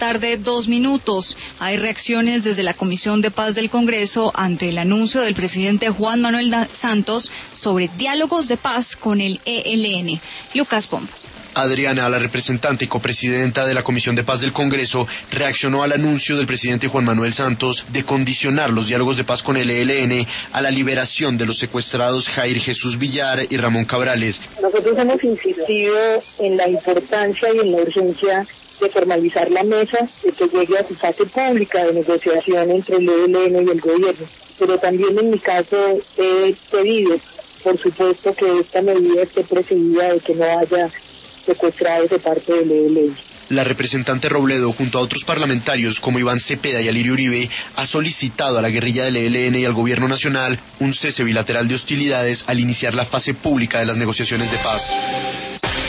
tarde, 2 minutos. Hay reacciones desde la Comisión de Paz del Congreso ante el anuncio del presidente Juan Manuel Santos sobre diálogos de paz con el ELN. Lucas Pombo. Adriana, la representante y copresidenta de la Comisión de Paz del Congreso, reaccionó al anuncio del presidente Juan Manuel Santos de condicionar los diálogos de paz con el ELN a la liberación de los secuestrados Jair Jesús Villar y Ramón Cabrales. Nosotros hemos insistido en la importancia y en la urgencia de formalizar la mesa, de que llegue a su fase pública de negociación entre el ELN y el gobierno. Pero también en mi caso he pedido, por supuesto, que esta medida esté precedida de que no haya secuestrados de parte del ELN. La representante Robledo, junto a otros parlamentarios como Iván Cepeda y Alirio Uribe, ha solicitado a la guerrilla del ELN y al gobierno nacional un cese bilateral de hostilidades al iniciar la fase pública de las negociaciones de paz.